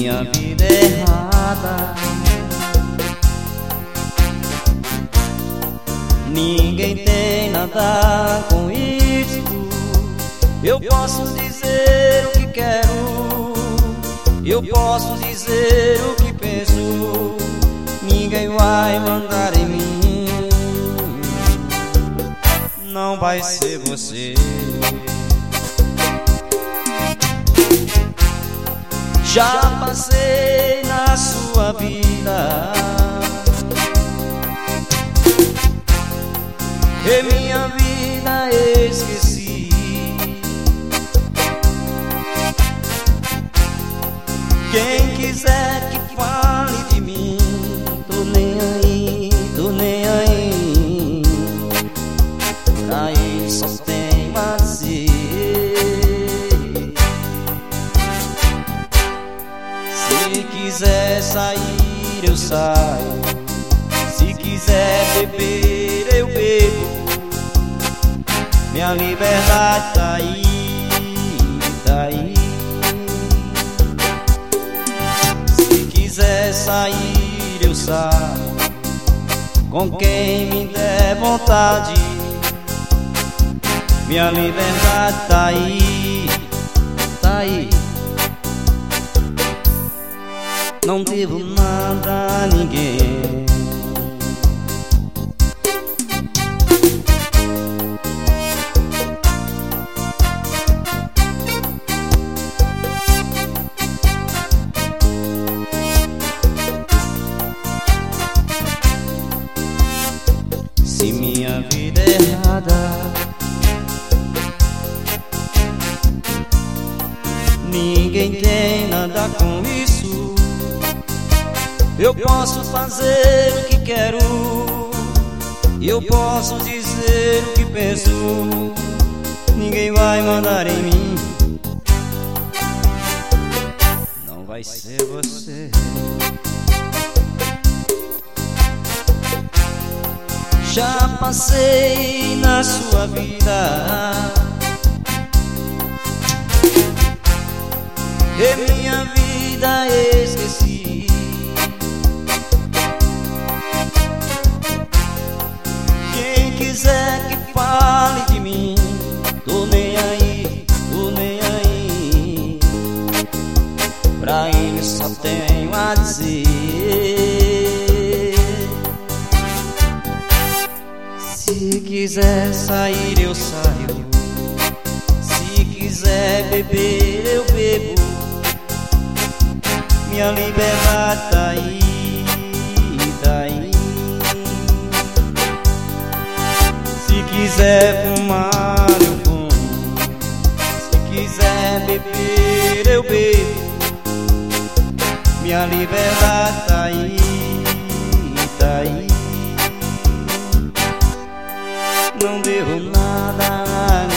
minha vida é errada, ninguém tem nada com isso. Eu posso dizer o que quero, eu posso dizer o que penso, ninguém vai mandar em mim. Não vai ser você. Já passei na sua vida e minha vida esqueci. Quem quiser que fale de mim, tô nem aí, tô nem aí. Pra ele só tem você. Se quiser sair eu saio, se quiser beber eu bebo, minha liberdade tá aí, tá aí. Se quiser sair eu saio, com quem me der vontade, minha liberdade tá aí, tá aí. Não devo nada a ninguém. Se minha vida é errada, ninguém tem nada com isso. Eu posso fazer o que quero, eu posso dizer o que penso, ninguém vai mandar em mim. Não vai ser você. Já passei na sua vida e minha vida esqueci. Quem quiser que fale de mim, tô nem aí, tô nem aí. Pra ele só tenho a dizer. Se quiser sair eu saio, se quiser beber eu bebo, minha liberdade tá aí, tá aí. Se quiser fumar eu fumo, se quiser beber eu bebo, minha liberdade tá aí, tá aí. Não devo nada a